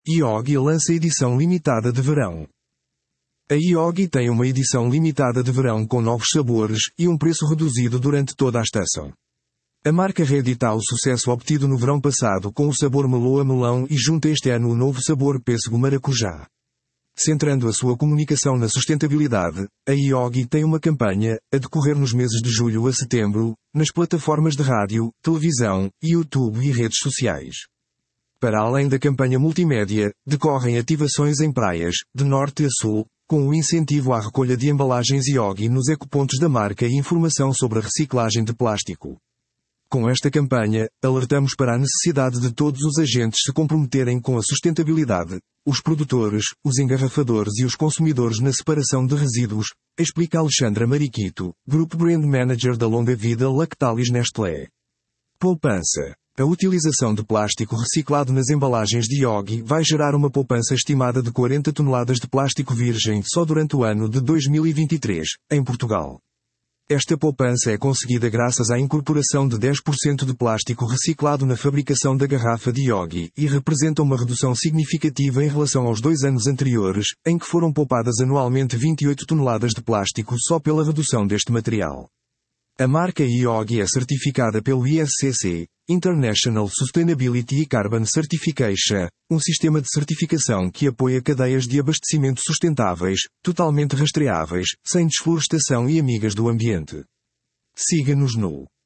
Yogi lança edição limitada de verão. A Yogi tem uma edição limitada de verão com novos sabores e um preço reduzido durante toda a estação. A marca reedita o sucesso obtido no verão passado com o sabor meloa-melão e junta este ano o novo sabor pêssego-maracujá. Centrando a sua comunicação na sustentabilidade, a Yogi tem uma campanha, a decorrer nos meses de julho a setembro, nas plataformas de rádio, televisão, YouTube e redes sociais. Para além da campanha multimédia, decorrem ativações em praias, de norte a sul, com o incentivo à recolha de embalagens Yogi nos ecopontos da marca e informação sobre a reciclagem de plástico. Com esta campanha, alertamos para a necessidade de todos os agentes se comprometerem com a sustentabilidade, os produtores, os engarrafadores e os consumidores na separação de resíduos, explica Alexandra Mariquito, Group Brand Manager da Longa Vida Lactalis Nestlé. Poupança. A utilização de plástico reciclado nas embalagens de Yogi vai gerar uma poupança estimada de 40 toneladas de plástico virgem só durante o ano de 2023, em Portugal. Esta poupança é conseguida graças à incorporação de 10% de plástico reciclado na fabricação da garrafa de Yogi e representa uma redução significativa em relação aos 2 anos anteriores, em que foram poupadas anualmente 28 toneladas de plástico só pela redução deste material. A marca Yogi é certificada pelo ISCC, International Sustainability Carbon Certification, um sistema de certificação que apoia cadeias de abastecimento sustentáveis, totalmente rastreáveis, sem desflorestação e amigas do ambiente. Siga-nos no